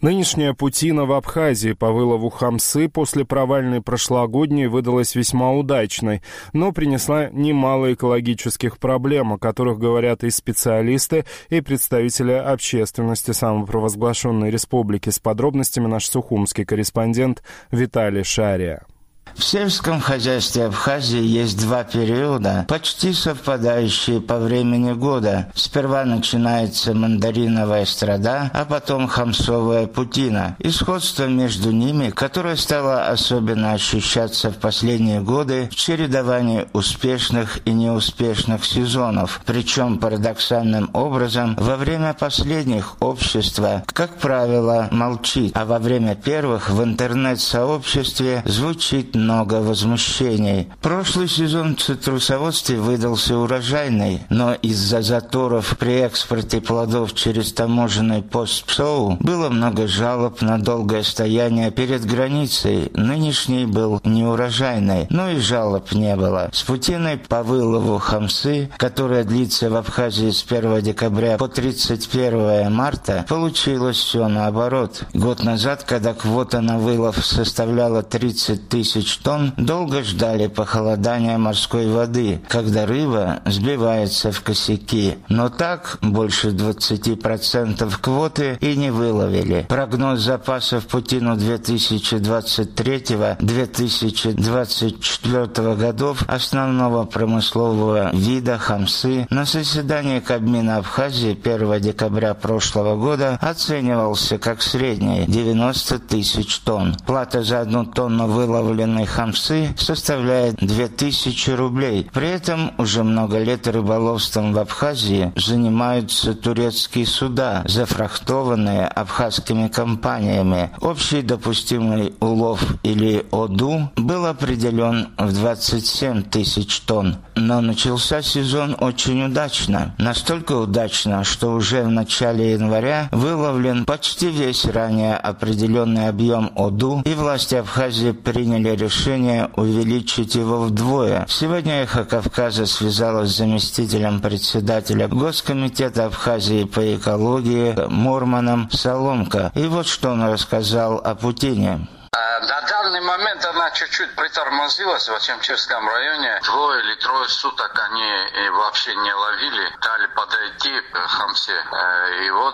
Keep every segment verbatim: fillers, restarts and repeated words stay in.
Нынешняя путина в Абхазии по вылову хамсы после провальной прошлогодней выдалась весьма удачной, но принесла немало экологических проблем, о которых говорят и специалисты, и представители общественности самопровозглашенной республики. С подробностями наш сухумский корреспондент Виталий Шария. В сельском хозяйстве Абхазии есть два периода, почти совпадающие по времени года. Сперва начинается мандариновая страда, а потом хамсовая путина. И сходство между ними, которое стало особенно ощущаться в последние годы в чередовании успешных и неуспешных сезонов. Причем парадоксальным образом во время последних общество, как правило, молчит, а во время первых в интернет-сообществе звучит много возмущений. Прошлый сезон в цитрусоводстве выдался урожайный, но из-за заторов при экспорте плодов через таможенный пост ПСОУ было много жалоб на долгое стояние перед границей. Нынешний был неурожайный, но и жалоб не было. С путиной по вылову хамсы, которая длится в Абхазии с первого декабря по тридцать первого марта, получилось все наоборот. Год назад, когда квота на вылов составляла тридцать тысяч тонн, долго ждали похолодания морской воды, когда рыба сбивается в косяки. Но так больше двадцати процентов квоты и не выловили. Прогноз запасов путину две тысячи двадцать третьего — две тысячи двадцать четвёртого годов основного промыслового вида хамсы на заседании Кабмина Абхазии первого декабря прошлого года оценивался как средний — девяносто тысяч тонн. Плата за одну тонну выловленной хамсы составляет две тысячи рублей. При этом уже много лет рыболовством в Абхазии занимаются турецкие суда, зафрахтованные абхазскими компаниями. Общий допустимый улов, или ОДУ, был определен в двадцать семь тысяч тонн. Но начался сезон очень удачно. Настолько удачно, что уже в начале января выловлен почти весь ранее определенный объем ОДУ, и власти Абхазии приняли решение увеличить его вдвое. Сегодня «Эхо Кавказа» связалась с заместителем председателя Госкомитета Абхазии по экологии Морманом Соломко. И вот что он рассказал о путине. На данный момент она чуть-чуть притормозилась в Ачамчевском районе. Двое или трое суток они вообще не ловили, дали подойти к хамсе. И вот,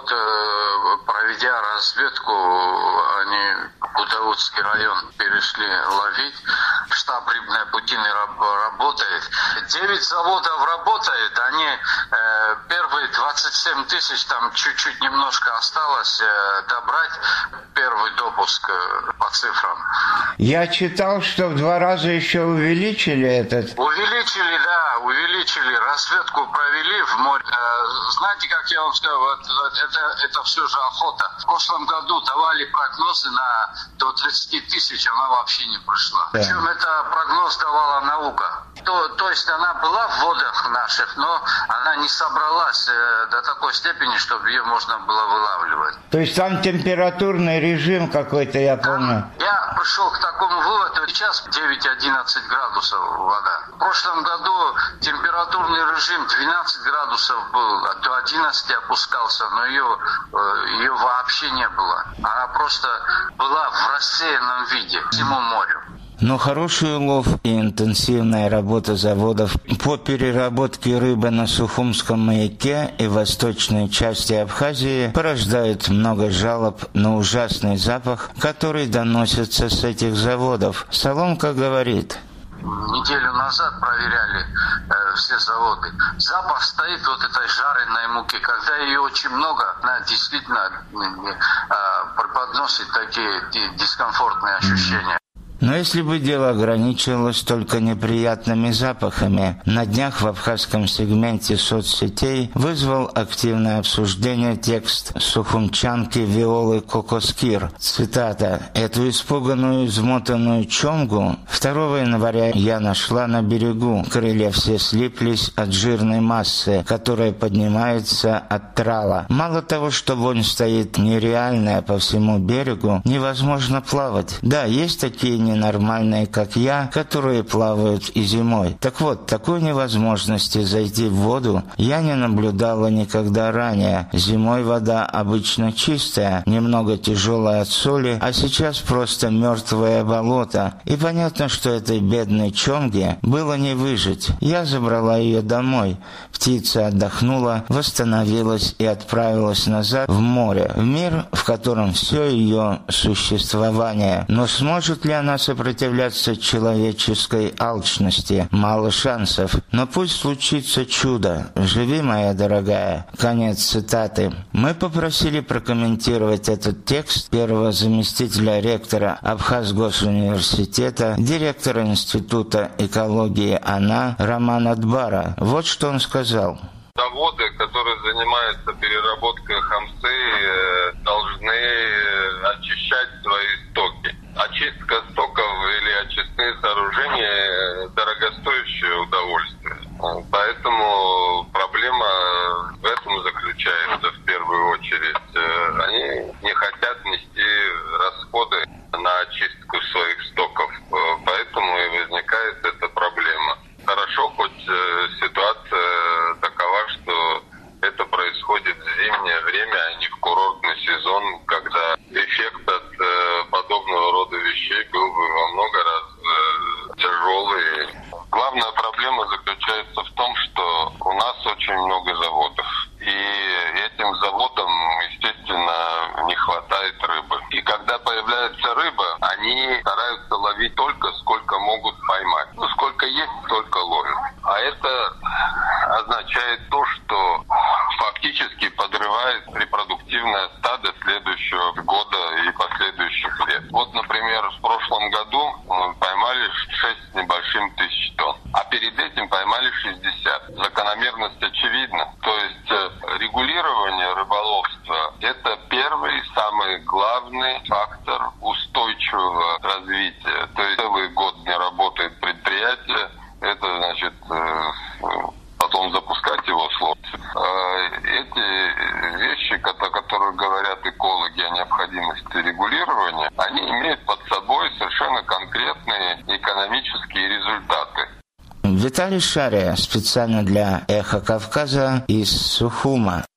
проведя разведку, они Кутаутский район перешли ловить. Штаб рыбной путины работает. Девять заводов работает. Они первые двадцать семь тысяч, там чуть-чуть немножко осталось добрать первый допуск по цифрам. Я читал, что в два раза еще увеличили этот. Увеличили, да, увеличили. Разведку провели в море. Знаете, как я вам сказал, вот, это, это все же охота. В прошлом году давали прогнозы на до тридцати тысяч, она вообще не пришла. Да. Причем это прогноз давала наука. То, то есть она была в водах наших, но она не собралась э, до такой степени, чтобы ее можно было вылавливать. То есть там температурный режим какой-то, я помню. Да. Я пришел к такому выводу. Сейчас девять-одиннадцать градусов вода. В прошлом году температурный режим двенадцать градусов был, а до одиннадцати опускался, но ее, ее вообще не было. Она просто была в рассеянном виде всему морю. Но хороший улов и интенсивная работа заводов по переработке рыбы на Сухумском маяке и восточной части Абхазии порождают много жалоб на ужасный запах, который доносится с этих заводов. Соломко говорит: неделю назад проверяли э, все заводы. Запах стоит вот этой жареной муки. Когда ее очень много, она действительно э, преподносит такие дискомфортные ощущения. Но если бы дело ограничивалось только неприятными запахами, на днях в абхазском сегменте соцсетей вызвал активное обсуждение текст сухумчанки Виолы Кокоскир. Цитата: «Эту испуганную, измотанную чонгу второго января я нашла на берегу. Крылья все слиплись от жирной массы, которая поднимается от трала. Мало того, что вонь стоит нереальная по всему берегу, невозможно плавать. Да, есть такие ненормальные, как я, которые плавают и зимой. Так вот, такой невозможности зайти в воду я не наблюдала никогда ранее. Зимой вода обычно чистая, немного тяжелая от соли, а сейчас просто мертвое болото. И понятно, что этой бедной чомге было не выжить. Я забрала ее домой. Птица отдохнула, восстановилась и отправилась назад в море, в мир, в котором все ее существование. Но сможет ли она сопротивляться человеческой алчности? Мало шансов. Но пусть случится чудо. Живи, моя дорогая. Конец цитаты. Мы попросили прокомментировать этот текст первого заместителя ректора Абхазгосуниверситета, директора Института экологии АНА Романа Дбара. Вот что он сказал. Заводы, которые занимаются переработкой хамсы, должны очищать свои стоки. Очистка стоков или очистные сооружения – дорогостоящее удовольствие. Поэтому проблема в этом заключается в первую очередь. Они не хотят нести расходы на очистку своих стоков, поэтому и возникает эта проблема. Хорошо, хоть ситуация такова, что это происходит в зимнее время, а не в курортный сезон, когда эффект от э, подобного рода вещей был бы во много раз э, тяжелый. Главная проблема заключается в том, что у нас очень много заводов. И этим заводам, естественно, не хватает рыбы. И когда появляется рыба, они стараются ловить только сколько могут поймать. Ну, сколько есть, столько ловят. А это означает то, что фактически подрывает репродуктивное стадо следующего года и последующих лет. Вот, например, в прошлом году поймали шесть с небольшим тысяч тонн, а перед этим поймали шестьдесят. Закономерность очевидна. То есть регулирование рыболовства – это первый, самый главный фактор устойчивого развития. То есть целый год не работает предприятие, это значит потом запускать его сложно. Эти вещи, о которых говорят экологи о необходимости регулирования, они имеют под собой совершенно конкретные экономические результаты. Виталий Шария специально для «Эхо Кавказа» из Сухума.